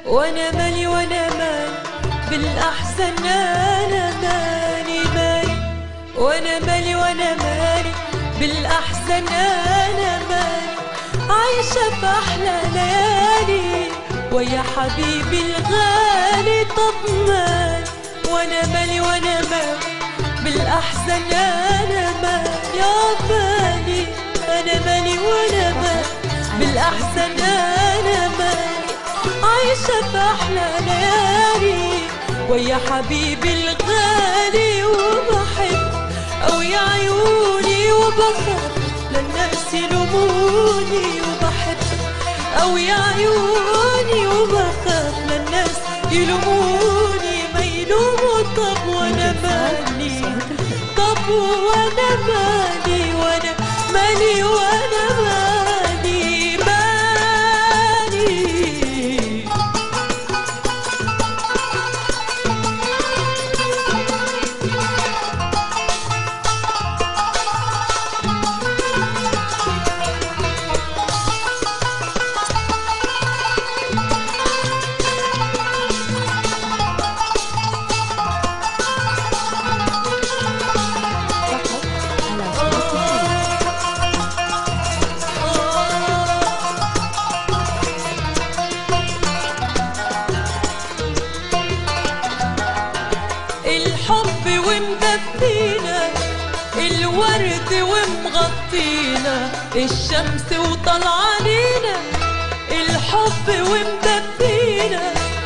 وانا مالي وانا مالي بالاحزان، انا مالي مالي وانا مالي وانا مالي بالاحزان، انا مالي عايشه باحلى ليالي ويا حبيبي الغالي. طب مالي وانا مالي وانا مالي بالاحزان، انا مالي يا بالي، انا مالي وانا مالي بالاحزان، انا مالي عايشه باحلى ليالي ويا حبيبي الغالي. وبحب او يا عيوني وبخاف للناس يلوموني، وبحب او يا عيوني وبخاف للناس يلوموني، ما يلوموا. طب وانا مالي، طب وانا مالي، وانا مالي وانا مالي مالي. الحب ومدفينا، الورد ومغطينا، الشمس وطلع علينا. الحب ومدفينا،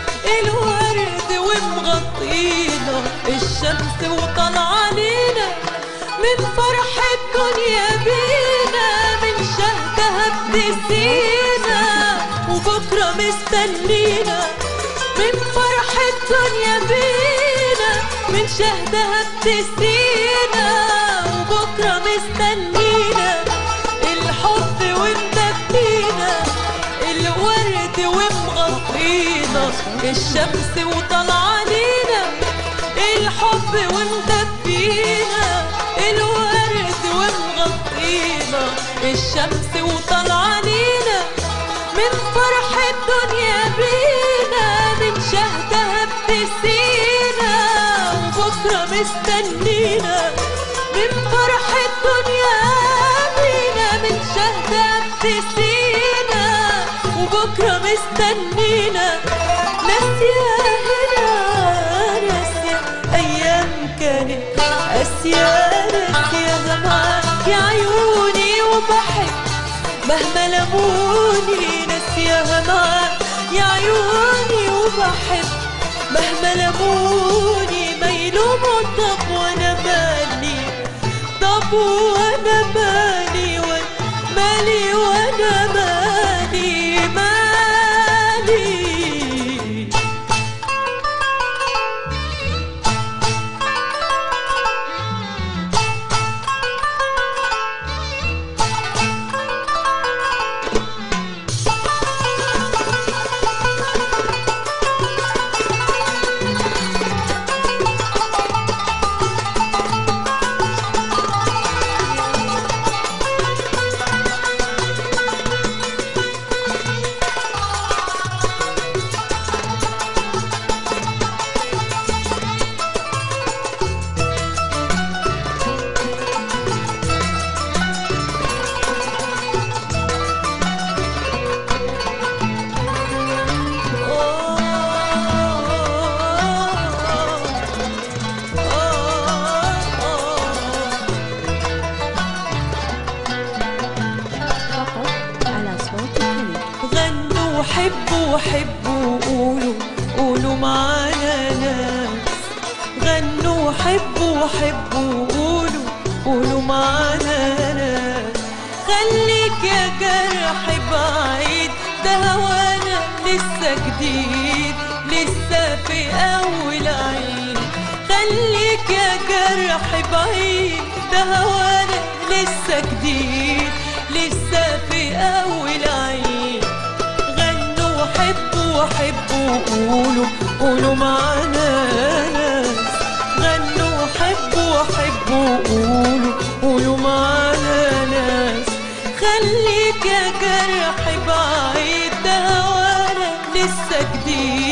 الورد ومغطينا، الشمس وطلع علينا. من فرح الدنيا بينا، من شهدها ابتسينا وبكرة مستنينا. من فرح الدنيا بينا، من شهدها ابتسينا وبكرة مستنينا. الحب ومدفينا، الورد ومغطينا، الشمس وطلع علينا. الحب ومدفينا، الورد ومغطينا، الشمس وطلع علينا. من فرح الدنيا بينا، من شهدها ابتسينا وبكرة مستنينا. من فرح الدنيا بينا، من شهدها ابتسينا وبكرة مستنينا. ناسية هنا ناسية أيام كانت قاسية، ناسية معاك يا عيوني وبحب مهما لموني. ناسيها معاك يا عيوني وبحب مهما لموني، ما يلوموا. طب وانا مالي، طب وانا مالي، وانا مالي وانا مالي مالي. حبوا حبوا قولوا قولوا معانا ناس. غنوا حبوا حبوا قولوا قولوا معانا ناس. خليك يا جرح بعيد، ده هوانا لسه جديد، لسه في أول عيد. خليك يا جرح بعيد، ده هوانا لسه جديد، لسه في أول عيد. حبوا حبوا قولوا قولوا معانا ناس. غنوا حبوا حبوا قولوا قولوا معانا ناس. خليك يا جرح بعيد، ده هوانا لسه جديد،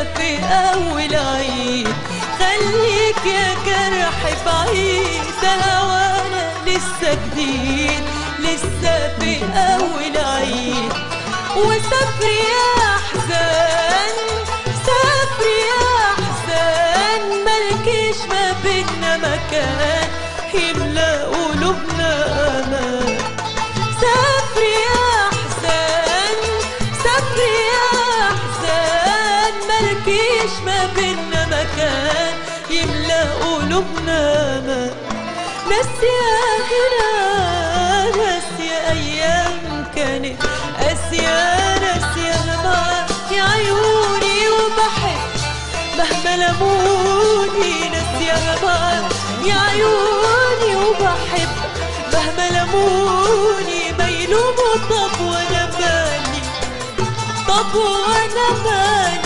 لسه في أول عيد. خليك يا جرح بعيد، ده هوانا لسه جديد، لسه في أول عيد. وسافر يا أحزان، سافر يا أحزان، ملكيش ما بينا مكان يملأ قلوبنا أمان. سافر يا أحزان، سافر يا أحزان، ملكيش ما بينا مكان يملأ قلوبنا أمان. ناسية هنا، ناسية أيام كانت قاسية، ناسية معاك يا عيوني وبحب مهما لموني. ناسية معاك يا عيوني وبحب مهما لموني. ما يلوموا طب وانا مالي، طب وانا مالي.